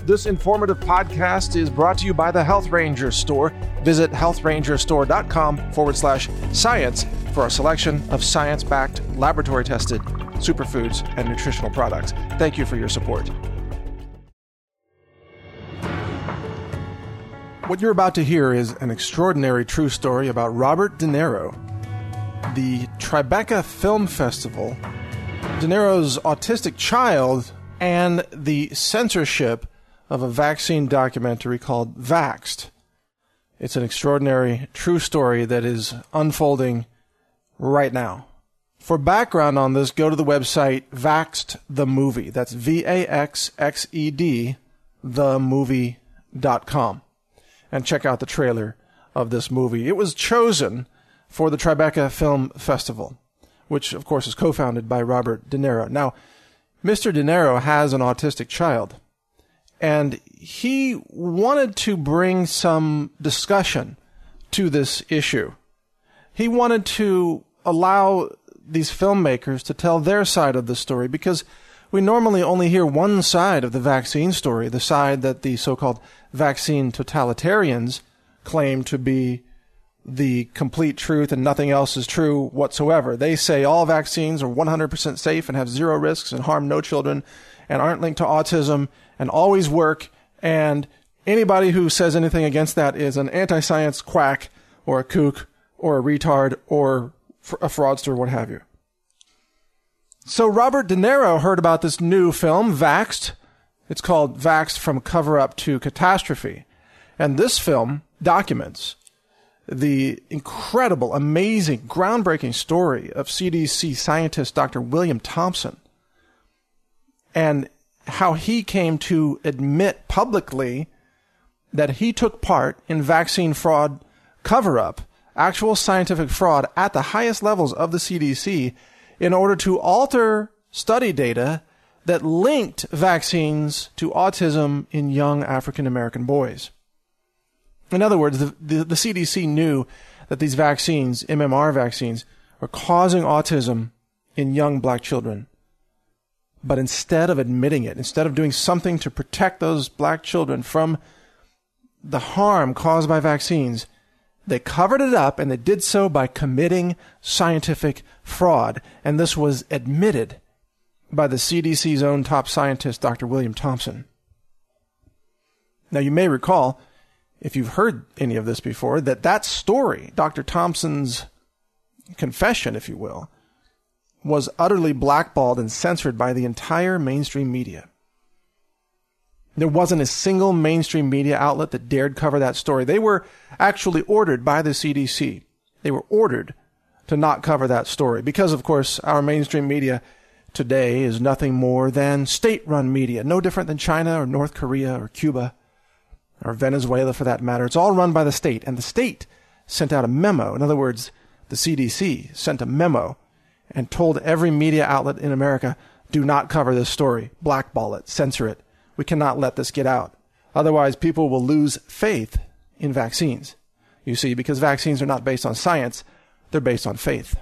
This informative podcast is brought to you by the Health Ranger Store. Visit healthrangerstore.com/science for a selection of science-backed, laboratory-tested superfoods and nutritional products. Thank you for your support. What you're about to hear is an extraordinary true story about Robert De Niro. The Tribeca Film Festival, De Niro's autistic child, and the censorship of a vaccine documentary called Vaxxed. It's an extraordinary true story that is unfolding right now. For background on this, go to the website Vaxxed the Movie. That's VAXXED, themovie.com. And check out the trailer of this movie. It was chosen for the Tribeca Film Festival, which, of course, is co-founded by Robert De Niro. Now, Mr. De Niro has an autistic child, and he wanted to bring some discussion to this issue. He wanted to allow these filmmakers to tell their side of the story, because we normally only hear one side of the vaccine story, the side that the so-called vaccine totalitarians claim to be the complete truth and nothing else is true whatsoever. They say all vaccines are 100% safe and have zero risks and harm no children and aren't linked to autism and always work, and anybody who says anything against that is an anti-science quack or a kook or a retard or a fraudster, what have you. So Robert De Niro heard about this new film, Vaxxed. It's called Vaxxed From Cover-Up to Catastrophe. And this film documents the incredible, amazing, groundbreaking story of CDC scientist Dr. William Thompson, and how he came to admit publicly that he took part in vaccine fraud cover-up, actual scientific fraud at the highest levels of the CDC, in order to alter study data that linked vaccines to autism in young African-American boys. In other words, the CDC knew that these vaccines, MMR vaccines, were causing autism in young black children. But instead of admitting it, instead of doing something to protect those black children from the harm caused by vaccines, they covered it up, and they did so by committing scientific fraud. And this was admitted by the CDC's own top scientist, Dr. William Thompson. Now, you may recall, if you've heard any of this before, that story, Dr. Thompson's confession, if you will, was utterly blackballed and censored by the entire mainstream media. There wasn't a single mainstream media outlet that dared cover that story. They were actually ordered by the CDC. They were ordered to not cover that story because, of course, our mainstream media today is nothing more than state-run media, no different than China or North Korea or Cuba or Venezuela, for that matter. It's all run by the state, and the state sent out a memo. In other words, the CDC sent a memo and told every media outlet in America, do not cover this story, blackball it, censor it. We cannot let this get out. Otherwise, people will lose faith in vaccines. You see, because vaccines are not based on science, they're based on faith.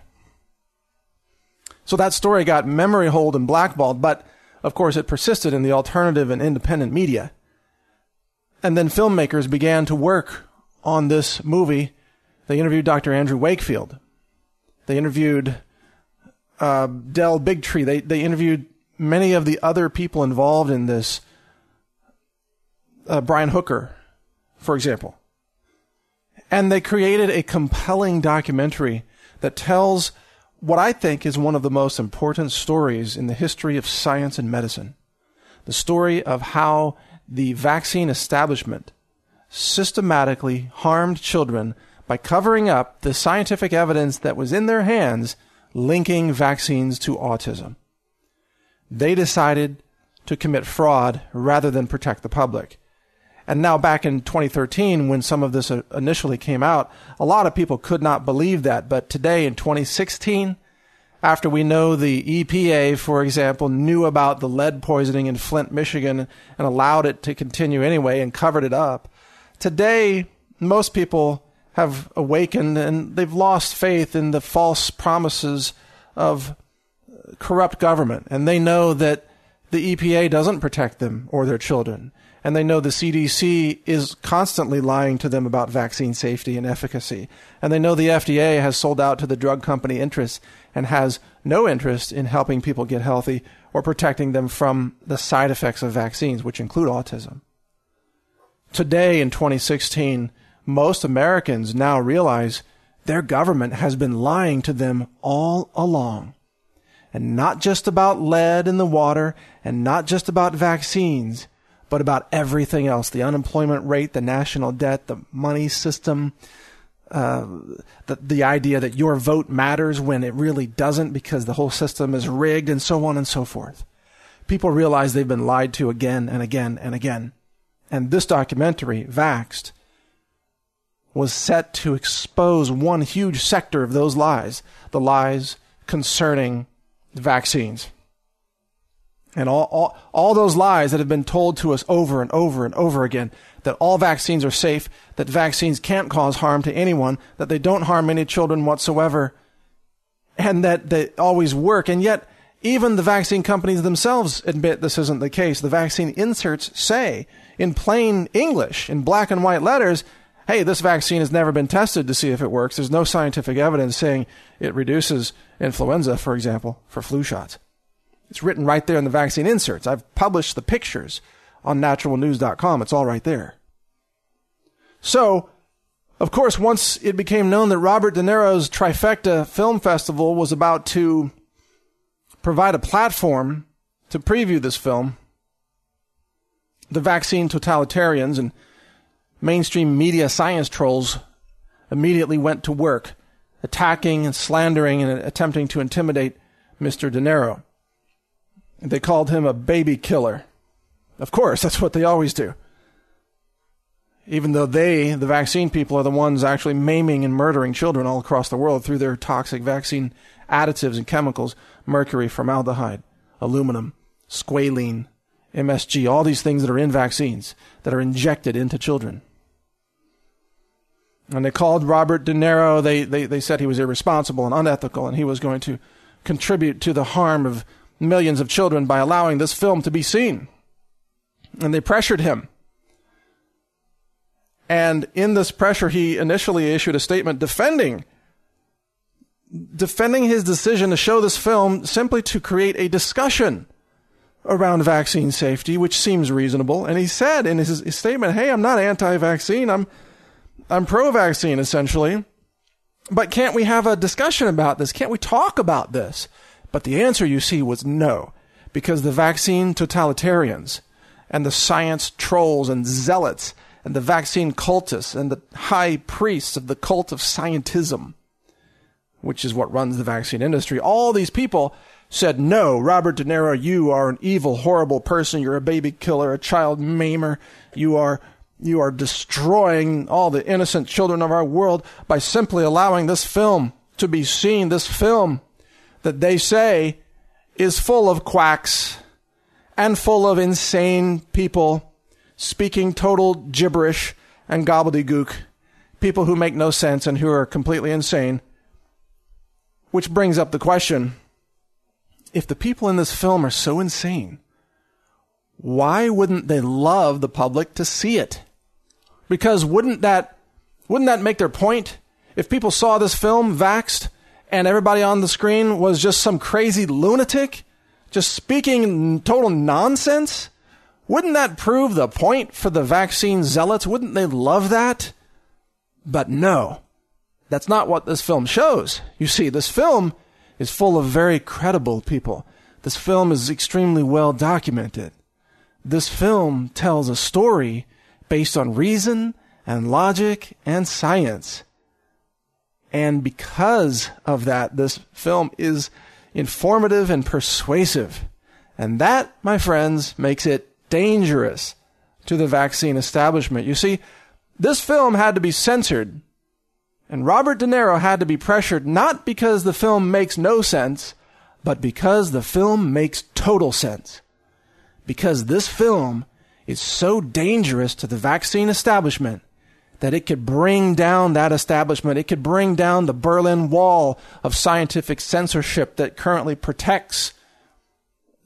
So that story got memory holed and blackballed, but of course it persisted in the alternative and independent media. And then filmmakers began to work on this movie. They interviewed Dr. Andrew Wakefield. They interviewed Del Bigtree. They interviewed many of the other people involved in this. Brian Hooker, for example. And they created a compelling documentary that tells what I think is one of the most important stories in the history of science and medicine. The story of how the vaccine establishment systematically harmed children by covering up the scientific evidence that was in their hands linking vaccines to autism. They decided to commit fraud rather than protect the public. And now back in 2013, when some of this initially came out, a lot of people could not believe that. But today in 2016, after we know the EPA, for example, knew about the lead poisoning in Flint, Michigan, and allowed it to continue anyway and covered it up, today most people have awakened and they've lost faith in the false promises of corrupt government. And they know that the EPA doesn't protect them or their children. And they know the CDC is constantly lying to them about vaccine safety and efficacy. And they know the FDA has sold out to the drug company interests and has no interest in helping people get healthy or protecting them from the side effects of vaccines, which include autism. Today, in 2016, most Americans now realize their government has been lying to them all along. And not just about lead in the water and not just about vaccines, but about everything else: the unemployment rate, the national debt, the money system, the idea that your vote matters when it really doesn't because the whole system is rigged, and so on and so forth. People realize they've been lied to again and again and again. And this documentary, Vaxxed, was set to expose one huge sector of those lies, the lies concerning vaccines. And all those lies that have been told to us over and over and over again, that all vaccines are safe, that vaccines can't cause harm to anyone, that they don't harm any children whatsoever, and that they always work. And yet, even the vaccine companies themselves admit this isn't the case. The vaccine inserts say, in plain English, in black and white letters, hey, this vaccine has never been tested to see if it works. There's no scientific evidence saying it reduces influenza, for example, for flu shots. It's written right there in the vaccine inserts. I've published the pictures on naturalnews.com. It's all right there. So, of course, once it became known that Robert De Niro's Trifecta Film Festival was about to provide a platform to preview this film, the vaccine totalitarians and mainstream media science trolls immediately went to work, attacking and slandering and attempting to intimidate Mr. De Niro. They called him a baby killer. Of course, that's what they always do. Even though they, the vaccine people, are the ones actually maiming and murdering children all across the world through their toxic vaccine additives and chemicals: mercury, formaldehyde, aluminum, squalene, MSG, all these things that are in vaccines that are injected into children. And they called Robert De Niro, they said he was irresponsible and unethical, and he was going to contribute to the harm of millions of children by allowing this film to be seen. And they pressured him. And in this pressure, he initially issued a statement defending his decision to show this film simply to create a discussion around vaccine safety, which seems reasonable. And he said in his statement, hey, I'm not anti-vaccine. I'm pro-vaccine, essentially. But can't we have a discussion about this? Can't we talk about this? But the answer, you see, was no, because the vaccine totalitarians and the science trolls and zealots and the vaccine cultists and the high priests of the cult of scientism, which is what runs the vaccine industry, all these people said, no, Robert De Niro, you are an evil, horrible person. You're a baby killer, a child maimer. You are destroying all the innocent children of our world by simply allowing this film to be seen, this film that they say is full of quacks and full of insane people speaking total gibberish and gobbledygook, people who make no sense and who are completely insane. Which brings up the question, if the people in this film are so insane, why wouldn't they love the public to see it? Because wouldn't that make their point? If people saw this film, Vaxxed, and everybody on the screen was just some crazy lunatic, just speaking total nonsense, wouldn't that prove the point for the vaccine zealots? Wouldn't they love that? But no, that's not what this film shows. You see, this film is full of very credible people. This film is extremely well documented. This film tells a story based on reason and logic and science. And because of that, this film is informative and persuasive. And that, my friends, makes it dangerous to the vaccine establishment. You see, this film had to be censored. And Robert De Niro had to be pressured not because the film makes no sense, but because the film makes total sense. Because this film is so dangerous to the vaccine establishment that it could bring down that establishment. It could bring down the Berlin Wall of scientific censorship that currently protects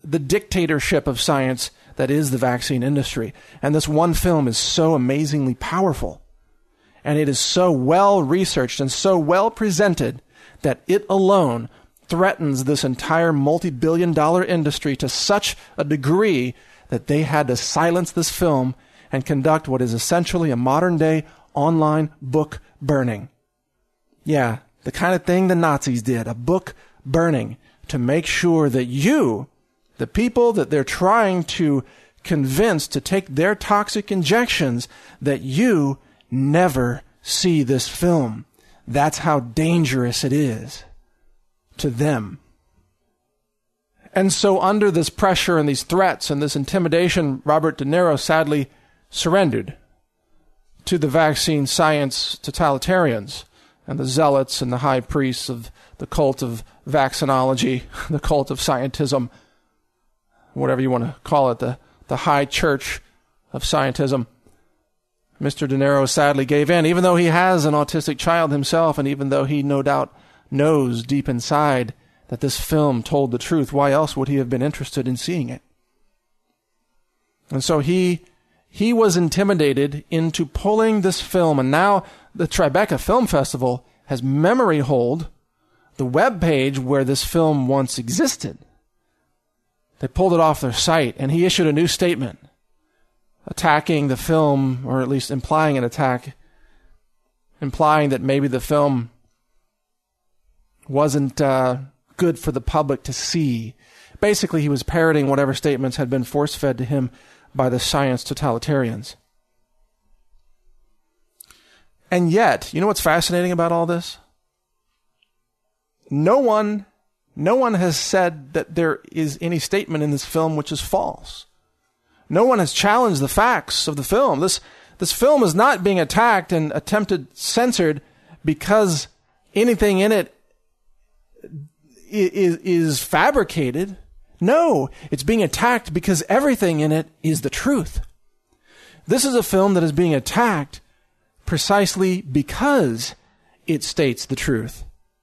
the dictatorship of science that is the vaccine industry. And this one film is so amazingly powerful. And it is so well researched and so well presented that it alone threatens this entire multi-billion-dollar industry to such a degree that they had to silence this film and conduct what is essentially a modern-day online book burning. Yeah, the kind of thing the Nazis did, a book burning, to make sure that you, the people that they're trying to convince to take their toxic injections, that you never see this film. That's how dangerous it is to them. And so under this pressure and these threats and this intimidation, Robert De Niro sadly surrendered to the vaccine science totalitarians and the zealots and the high priests of the cult of vaccinology, the cult of scientism, whatever you want to call it, the high church of scientism. Mr. De Niro sadly gave in, even though he has an autistic child himself, and even though he no doubt knows deep inside that this film told the truth. Why else would he have been interested in seeing it? And so he was intimidated into pulling this film, and now the Tribeca Film Festival has memory hold the web page where this film once existed. They pulled it off their site, and he issued a new statement attacking the film, or at least implying an attack, implying that maybe the film wasn't good for the public to see. Basically, he was parroting whatever statements had been force-fed to him by the science totalitarians. And yet, you know what's fascinating about all this? No one has said that there is any statement in this film which is false. No one has challenged the facts of the film. This film is not being attacked and attempted censored because anything in it is fabricated. No, it's being attacked because everything in it is the truth. This is a film that is being attacked precisely because it states the truth,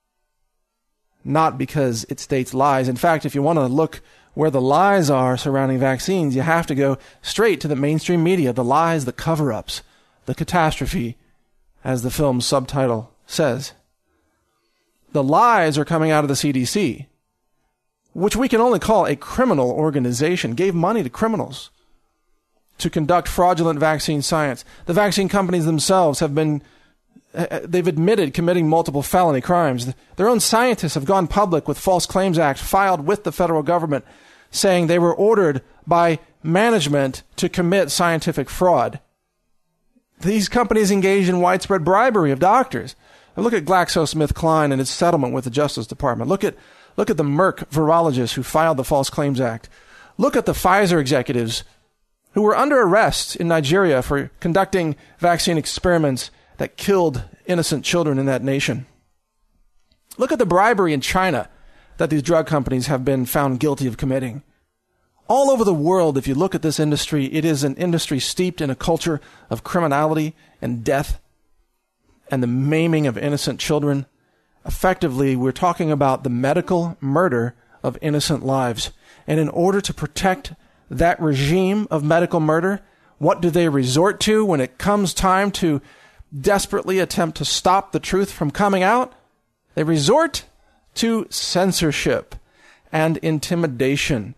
not because it states lies. In fact, if you want to look where the lies are surrounding vaccines, you have to go straight to the mainstream media, the lies, the cover-ups, the catastrophe, as the film's subtitle says. The lies are coming out of the CDC, which we can only call a criminal organization, gave money to criminals to conduct fraudulent vaccine science. The vaccine companies themselves they've admitted committing multiple felony crimes. Their own scientists have gone public with False Claims Act filed with the federal government, saying they were ordered by management to commit scientific fraud. These companies engage in widespread bribery of doctors. Look at GlaxoSmithKline and its settlement with the Justice Department. Look at the Merck virologists who filed the False Claims Act. Look at the Pfizer executives who were under arrest in Nigeria for conducting vaccine experiments that killed innocent children in that nation. Look at the bribery in China that these drug companies have been found guilty of committing. All over the world, if you look at this industry, it is an industry steeped in a culture of criminality and death and the maiming of innocent children. Effectively, we're talking about the medical murder of innocent lives. And in order to protect that regime of medical murder, what do they resort to when it comes time to desperately attempt to stop the truth from coming out? They resort to censorship and intimidation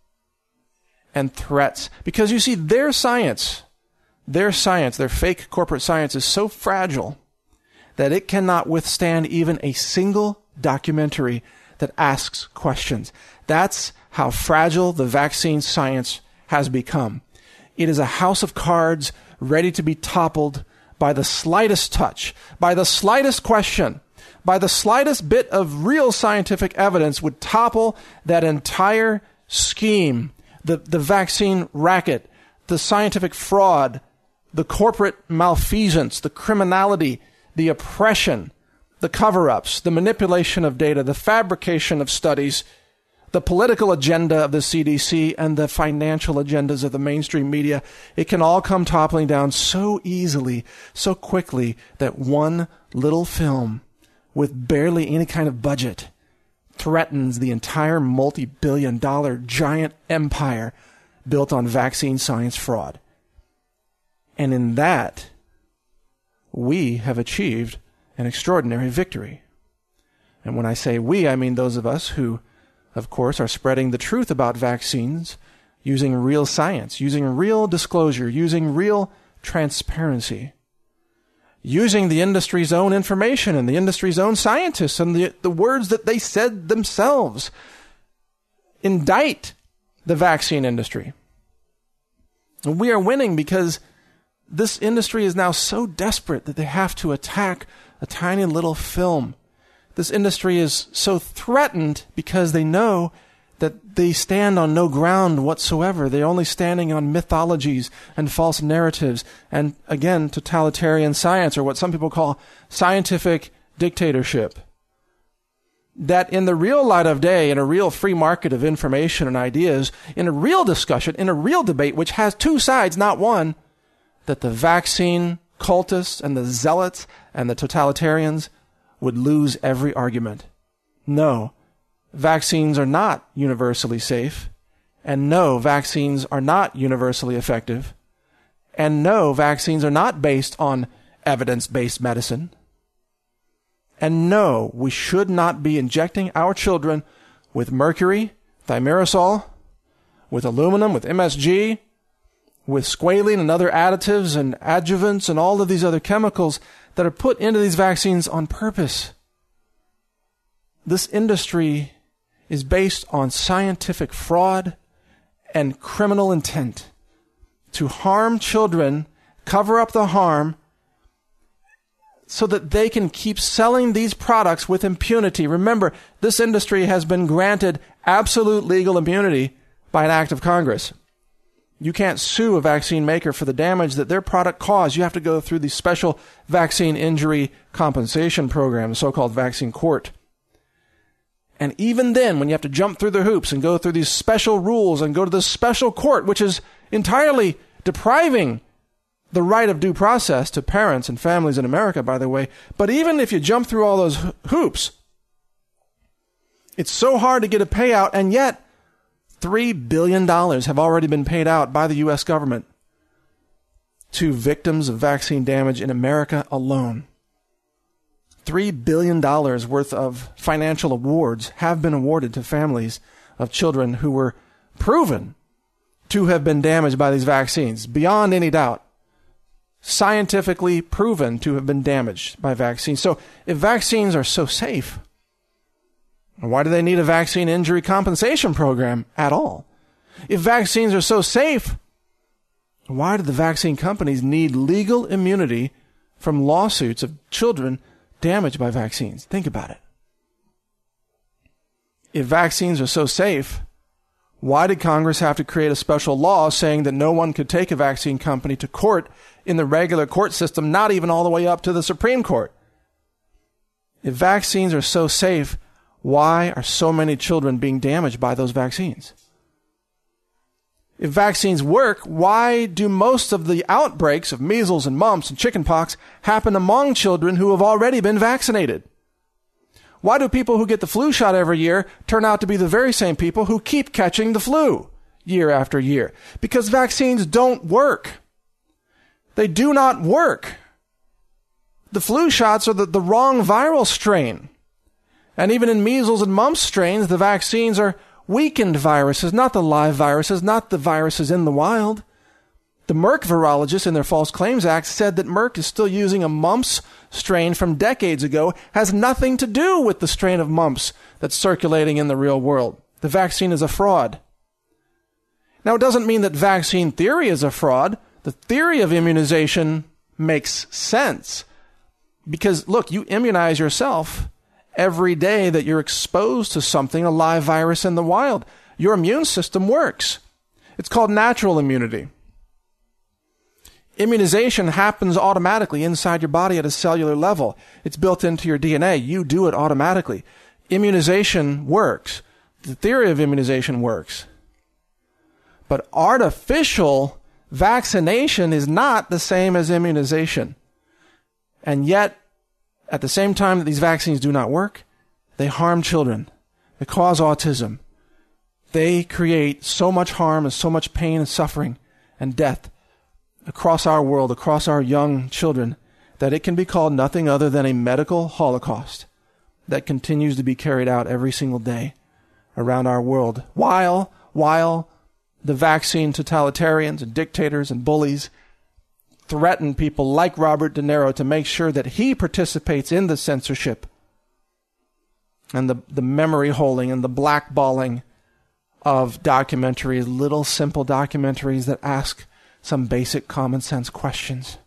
and threats. Because you see, their science, their fake corporate science is so fragile that it cannot withstand even a single documentary that asks questions. That's how fragile the vaccine science has become. It is a house of cards ready to be toppled by the slightest touch, by the slightest question, by the slightest bit of real scientific evidence would topple that entire scheme, the vaccine racket, the scientific fraud, the corporate malfeasance, the criminality, the oppression, the cover-ups, the manipulation of data, the fabrication of studies, the political agenda of the CDC, and the financial agendas of the mainstream media. It can all come toppling down so easily, so quickly, that one little film with barely any kind of budget threatens the entire multi-billion-dollar giant empire built on vaccine science fraud. And in that, we have achieved an extraordinary victory. And when I say we, I mean those of us who, of course, are spreading the truth about vaccines using real science, using real disclosure, using real transparency, using the industry's own information and the industry's own scientists and the words that they said themselves. Indict the vaccine industry. And we are winning because this industry is now so desperate that they have to attack a tiny little film. This industry is so threatened because they know that they stand on no ground whatsoever. They're only standing on mythologies and false narratives and, again, totalitarian science, or what some people call scientific dictatorship. That in the real light of day, in a real free market of information and ideas, in a real discussion, in a real debate, which has two sides, not one, that the vaccine cultists and the zealots and the totalitarians would lose every argument. No, vaccines are not universally safe, and no, vaccines are not universally effective, and no, vaccines are not based on evidence-based medicine. And no, we should not be injecting our children with mercury, thimerosal, with aluminum, with MSG, with squalene and other additives and adjuvants and all of these other chemicals that are put into these vaccines on purpose. This industry is based on scientific fraud and criminal intent to harm children, cover up the harm, so that they can keep selling these products with impunity. Remember, this industry has been granted absolute legal immunity by an act of Congress. You can't sue a vaccine maker for the damage that their product caused. You have to go through the special vaccine injury compensation program, the so-called vaccine court. And even then, when you have to jump through the hoops and go through these special rules and go to this special court, which is entirely depriving the right of due process to parents and families in America, by the way, but even if you jump through all those hoops, it's so hard to get a payout, and yet $3 billion have already been paid out by the U.S. government to victims of vaccine damage in America alone. $3 billion worth of financial awards have been awarded to families of children who were proven to have been damaged by these vaccines, beyond any doubt. Scientifically proven to have been damaged by vaccines. So if vaccines are so safe, why do they need a vaccine injury compensation program at all? If vaccines are so safe, why do the vaccine companies need legal immunity from lawsuits of children damaged by vaccines? Think about it. If vaccines are so safe, why did Congress have to create a special law saying that no one could take a vaccine company to court in the regular court system, not even all the way up to the Supreme Court? If vaccines are so safe, why are so many children being damaged by those vaccines? If vaccines work, why do most of the outbreaks of measles and mumps and chickenpox happen among children who have already been vaccinated? Why do people who get the flu shot every year turn out to be the very same people who keep catching the flu year after year? Because vaccines don't work. They do not work. The flu shots are the wrong viral strain. And even in measles and mumps strains, the vaccines are weakened viruses, not the live viruses, not the viruses in the wild. The Merck virologists in their False Claims Act said that Merck is still using a mumps strain from decades ago, has nothing to do with the strain of mumps that's circulating in the real world. The vaccine is a fraud. Now, it doesn't mean that vaccine theory is a fraud. The theory of immunization makes sense. Because, look, you immunize yourself every day that you're exposed to something, a live virus in the wild. Your immune system works. It's called natural immunity. Immunization happens automatically inside your body at a cellular level. It's built into your DNA. You do it automatically. Immunization works. The theory of immunization works. But artificial vaccination is not the same as immunization. And yet, at the same time that these vaccines do not work, they harm children. that cause autism, they create so much harm and so much pain and suffering and death across our world, across our young children, that it can be called nothing other than a medical holocaust that continues to be carried out every single day around our world, while the vaccine totalitarians and dictators and bullies threaten people like Robert De Niro to make sure that he participates in the censorship and the memory holding and the blackballing of documentaries, little simple documentaries that ask some basic common sense questions.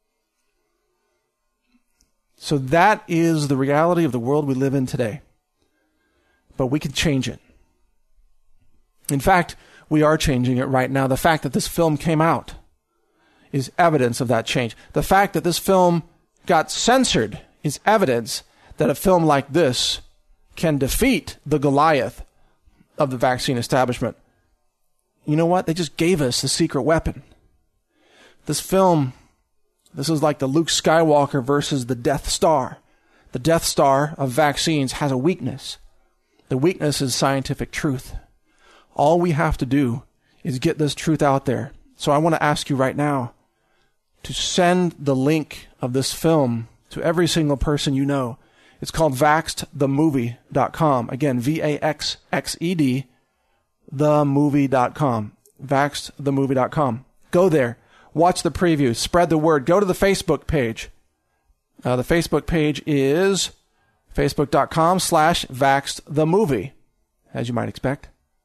So that is the reality of the world we live in today. But we can change it. In fact, we are changing it right now. The fact that this film came out is evidence of that change. The fact that this film got censored is evidence that a film like this can defeat the Goliath of the vaccine establishment. You know what? They just gave us the secret weapon. This film, this is like the Luke Skywalker versus the Death Star. The Death Star of vaccines has a weakness. The weakness is scientific truth. All we have to do is get this truth out there. So I want to ask you right now to send the link of this film to every single person you know. It's called VaxedTheMovie.com. Again, VaxxED, themovie.com. VaxedTheMovie.com. Go there. Watch the preview. Spread the word. Go to the Facebook page. The Facebook page is facebook.com/VaxedTheMovie, as you might expect.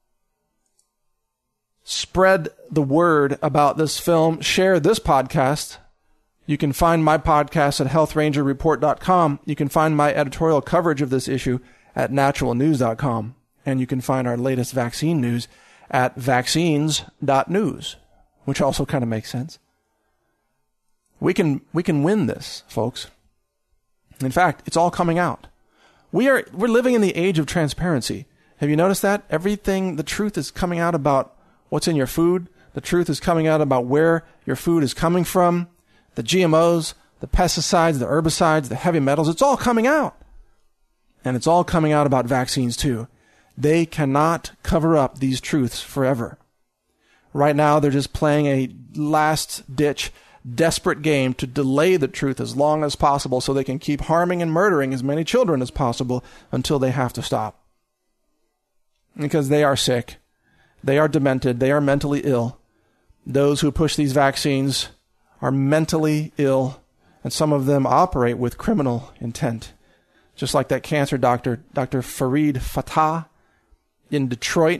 Spread the word about this film. Share this podcast. You can find my podcast at healthrangerreport.com. You can find my editorial coverage of this issue at naturalnews.com. And you can find our latest vaccine news at vaccines.news, which also kind of makes sense. We can win this, folks. In fact, it's all coming out. We're living in the age of transparency. Have you noticed that? Everything, the truth is coming out about what's in your food. The truth is coming out about where your food is coming from. The GMOs, the pesticides, the herbicides, the heavy metals, it's all coming out. And it's all coming out about vaccines too. They cannot cover up these truths forever. Right now, they're just playing a last-ditch, desperate game to delay the truth as long as possible so they can keep harming and murdering as many children as possible until they have to stop. Because they are sick. They are demented. They are mentally ill. Those who push these vaccines are mentally ill, and some of them operate with criminal intent. Just like that cancer doctor, Dr. Fareed Fatah in Detroit.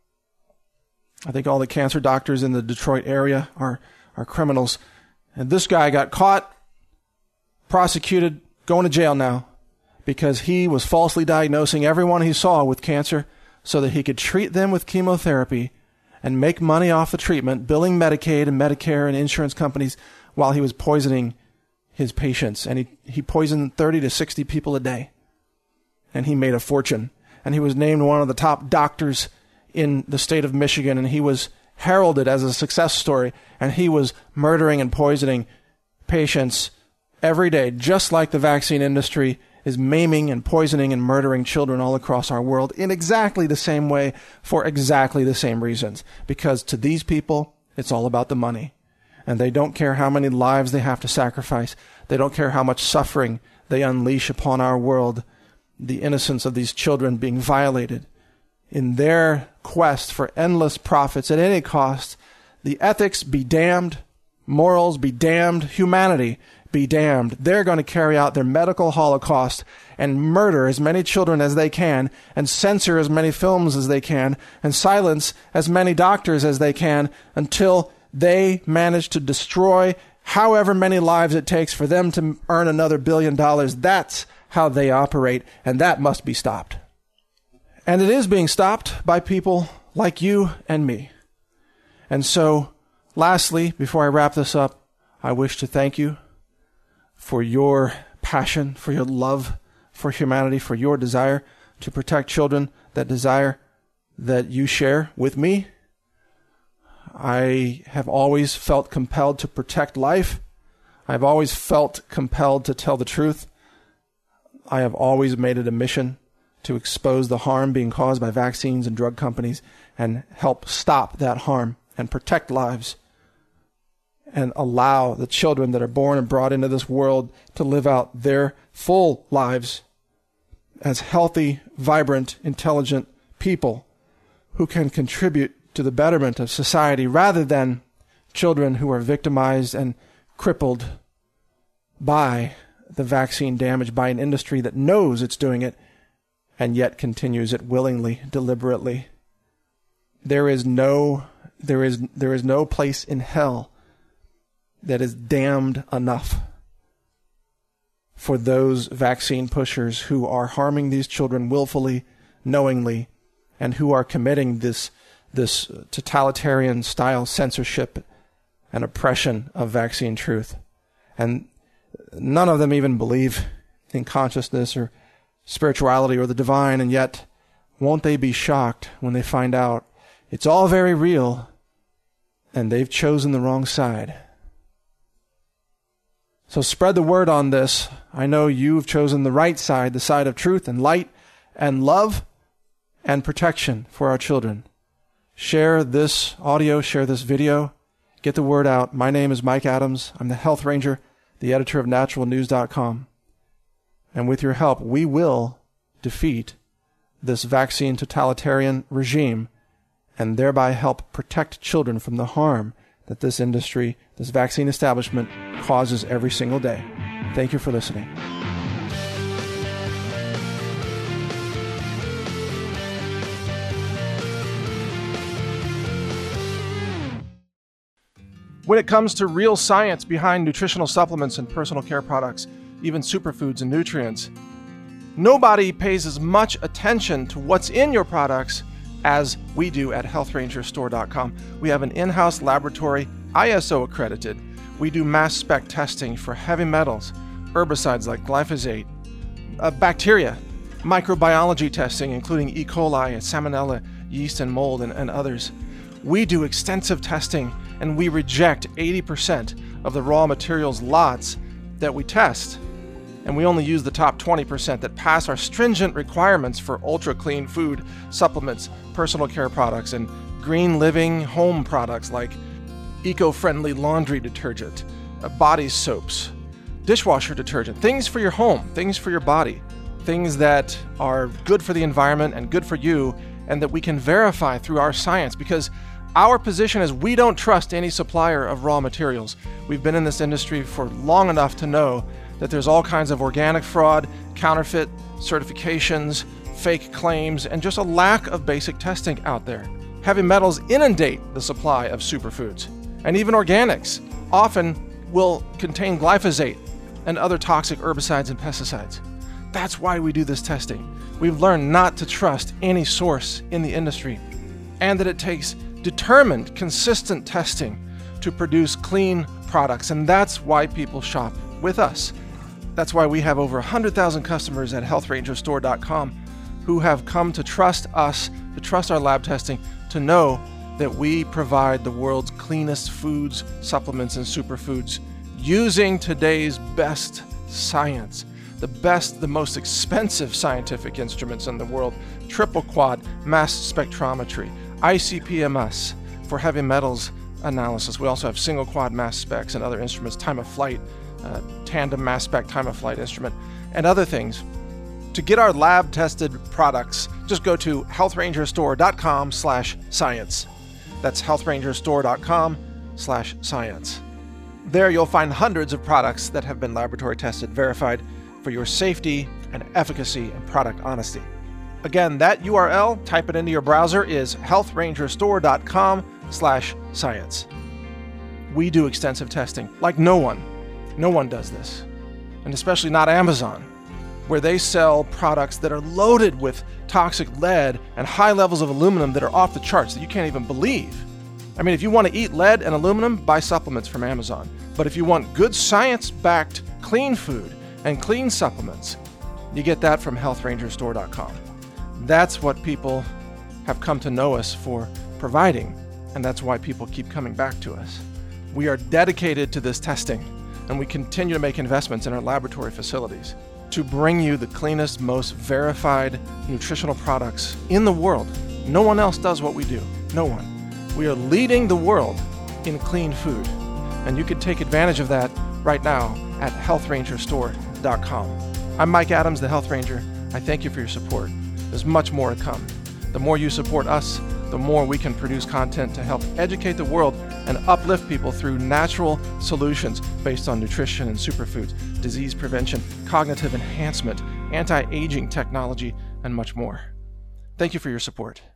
I think all the cancer doctors in the Detroit area are criminals. And this guy got caught, prosecuted, going to jail now, because he was falsely diagnosing everyone he saw with cancer so that he could treat them with chemotherapy and make money off the treatment, billing Medicaid and Medicare and insurance companies while he was poisoning his patients. And he poisoned 30 to 60 people a day. And he made a fortune. And he was named one of the top doctors in the state of Michigan, and he was heralded as a success story. And he was murdering and poisoning patients every day, just like the vaccine industry is maiming and poisoning and murdering children all across our world in exactly the same way for exactly the same reasons. Because to these people, it's all about the money. And they don't care how many lives they have to sacrifice. They don't care how much suffering they unleash upon our world. The innocence of these children being violated. In their quest for endless profits at any cost, the ethics be damned, morals be damned, humanity be damned. They're going to carry out their medical holocaust and murder as many children as they can, and censor as many films as they can, and silence as many doctors as they can until they manage to destroy however many lives it takes for them to earn another $1 billion. That's how they operate, and that must be stopped. And it is being stopped by people like you and me. And so, lastly, before I wrap this up, I wish to thank you for your passion, for your love for humanity, for your desire to protect children, that desire that you share with me. I have always felt compelled to protect life. I've always felt compelled to tell the truth. I have always made it a mission to expose the harm being caused by vaccines and drug companies and help stop that harm and protect lives and allow the children that are born and brought into this world to live out their full lives as healthy, vibrant, intelligent people who can contribute to the betterment of society rather than children who are victimized and crippled by the vaccine damage by an industry that knows it's doing it and yet continues it willingly, deliberately. There is no place in hell that is damned enough for those vaccine pushers who are harming these children willfully, knowingly, and who are committing this totalitarian style censorship and oppression of vaccine truth. And none of them even believe in consciousness or spirituality or the divine, and yet won't they be shocked when they find out it's all very real and they've chosen the wrong side. So spread the word on this. I know you've chosen the right side, the side of truth and light and love and protection for our children. Share this audio, share this video, get the word out. My name is Mike Adams. I'm the Health Ranger, the editor of naturalnews.com. And with your help, we will defeat this vaccine totalitarian regime and thereby help protect children from the harm that this industry, this vaccine establishment, causes every single day. Thank you for listening. When it comes to real science behind nutritional supplements and personal care products, even superfoods and nutrients, nobody pays as much attention to what's in your products as we do at healthrangerstore.com. We have an in-house laboratory, ISO accredited. We do mass spec testing for heavy metals, herbicides like glyphosate, bacteria, microbiology testing, including E. coli and salmonella, yeast and mold, and others. We do extensive testing, and we reject 80% of the raw materials lots that we test. And we only use the top 20% that pass our stringent requirements for ultra-clean food, supplements, personal care products, and green living home products like eco-friendly laundry detergent, body soaps, dishwasher detergent, things for your home, things for your body, things that are good for the environment and good for you, and that we can verify through our science, because our position is we don't trust any supplier of raw materials. We've been in this industry for long enough to know that there's all kinds of organic fraud, counterfeit certifications, fake claims, and just a lack of basic testing out there. Heavy metals inundate the supply of superfoods, and even organics often will contain glyphosate and other toxic herbicides and pesticides. That's why we do this testing. We've learned not to trust any source in the industry, and that it takes determined, consistent testing to produce clean products, and that's why people shop with us. That's why we have over 100,000 customers at healthrangerstore.com who have come to trust us, to trust our lab testing, to know that we provide the world's cleanest foods, supplements, and superfoods using today's best science, the most expensive scientific instruments in the world, triple quad mass spectrometry, ICP-MS for heavy metals analysis. We also have single quad mass specs and other instruments, time of flight, tandem mass spec time of flight instrument, and other things. To get our lab tested products, just go to healthrangerstore.com/science. That's healthrangerstore.com/science. There you'll find hundreds of products that have been laboratory tested, verified for your safety and efficacy and product honesty. Again, that URL, type it into your browser, is healthrangerstore.com/science. We do extensive testing like no one. No one does this, and especially not Amazon, where they sell products that are loaded with toxic lead and high levels of aluminum that are off the charts that you can't even believe. I mean, if you want to eat lead and aluminum, buy supplements from Amazon. But if you want good science-backed clean food and clean supplements, you get that from healthrangerstore.com. That's what people have come to know us for providing, and that's why people keep coming back to us. We are dedicated to this testing, and we continue to make investments in our laboratory facilities. to bring you the cleanest, most verified nutritional products in the world. No one else does what we do. No one. We are leading the world in clean food. And you can take advantage of that right now at healthrangerstore.com. I'm Mike Adams, the Health Ranger. I thank you for your support. There's much more to come. The more you support us, the more we can produce content to help educate the world and uplift people through natural solutions based on nutrition and superfoods, disease prevention, cognitive enhancement, anti-aging technology, and much more. Thank you for your support.